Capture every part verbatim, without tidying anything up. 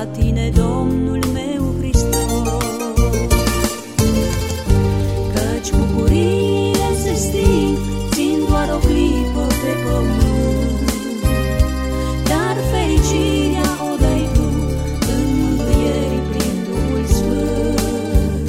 tine, Domnul meu Hristos. Căci bucuriile se sting, țin doar o clipă pe pământ, dar fericirea o dai Tu în mângâieri prin Duhul Sfânt.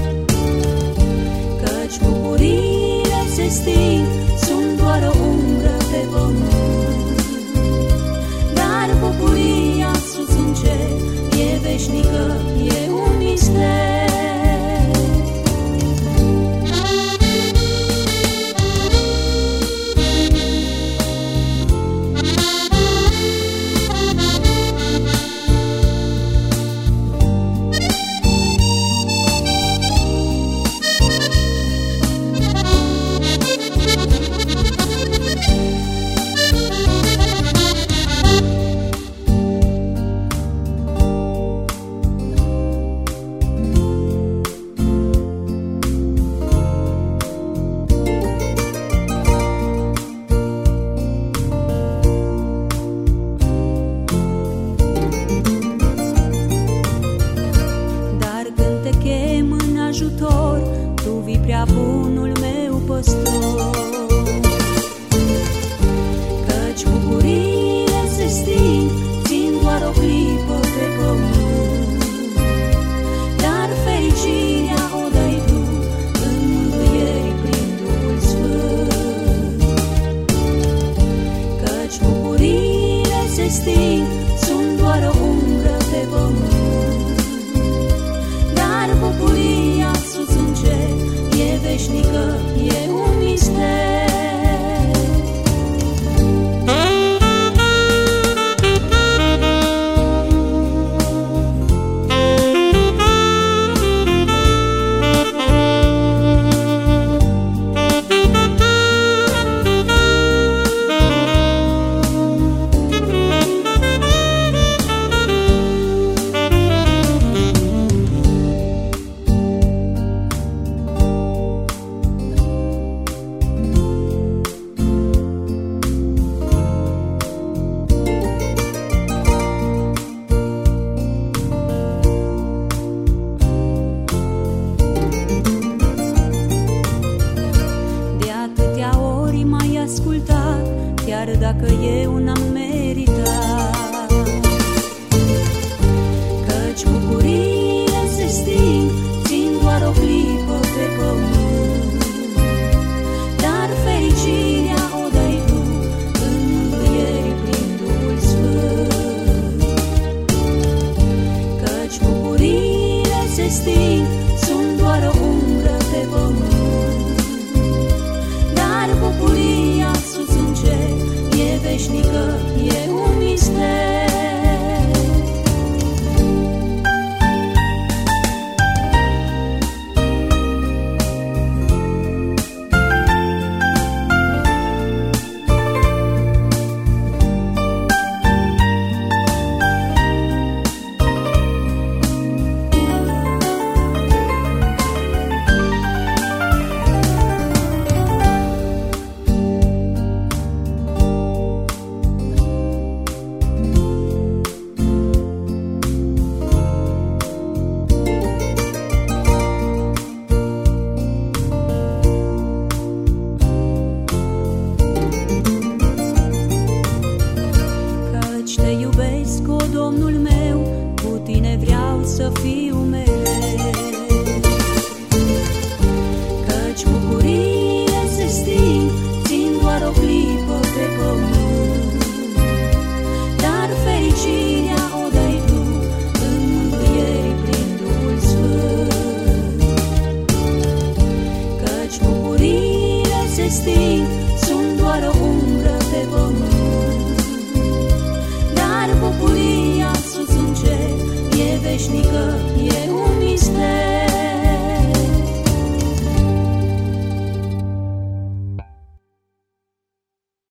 Căci bucuriile se sting, sunt doar o umbră pe pământ, dar bucuria sus în cer e veșnică, e un mister. Tu vii prea bunul meu păstor. Căci bucuriile se sting, țin doar o clipă pe pământ, dar fericirea o dai Tu în mângâieri prin Duhul Sfânt. Căci bucuriile se sting, sunt doar o umbră pe pământ, dar bucuria sus în cer e veșnică, e un mister. Ascultat, chiar dacă eu n-am meritat. Căci bucuriile se sting, țin doar o clipă pe pământ, dar fericirea o dai Tu în mângâieri prin Duhul Sfânt. Căci bucuriile se sting, sunt doar o umbră pe pământ, dar bucuria sus în cer e veșnică, e un mister. Te iubesc, o Domnul meu, cu Tine vreau să fiu mereu. Căci bucuriile se sting, țin doar o clipă pe pământ, dar fericirea o dai Tu în mângâieri prin Duhul Sfânt. Căci bucuriile se sting, sunt doar o umbră pe pământ,